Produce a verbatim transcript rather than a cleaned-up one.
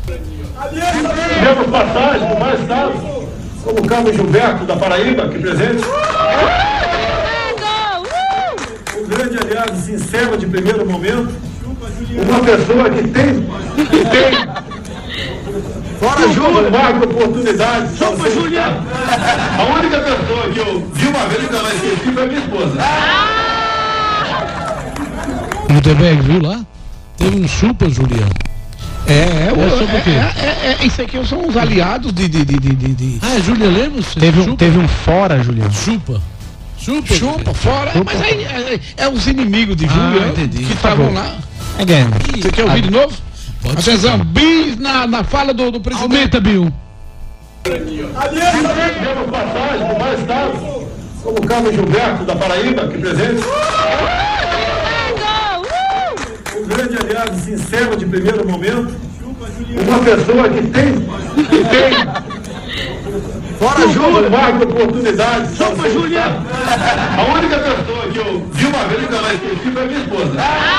Tivemos passagem por mais estados, como o Carlos Gilberto da Paraíba, aqui presente. Um grande aliado sincero de primeiro momento. Uma pessoa que tem, que tem Fora Júlio! uma oportunidade. Chupa, Juliano! A única pessoa que eu vi uma vez e nunca mais esqueci foi a minha esposa. Gutenberg, viu lá? Teve um chupa, Juliano. É, é, É sobre o quê? é, é, é, isso aqui são os aliados de. de, de, de, de... Ah, é Julia Lemos? Teve um, Chupa? teve um fora, Juliano. Chupa. Chupa. Chupa, fora. Chupa. Mas aí é, é os inimigos de Ah, Júlio entendi. que Por estavam favor. lá. Again. Você quer ouvir de novo? Pode Atenção, ser. bis na, na fala do, do presidente. Aumenta, Bill. Tivemos passagem por mais estados, como o Carlos Gilberto da Paraíba, aqui presente. Um grande aliado sincero de primeiro momento. Uma pessoa que tem, que tem Fora Júlio! uma oportunidade. Chupa, Juliano! A única pessoa que eu vi uma vez e nunca mais esqueci foi a minha esposa.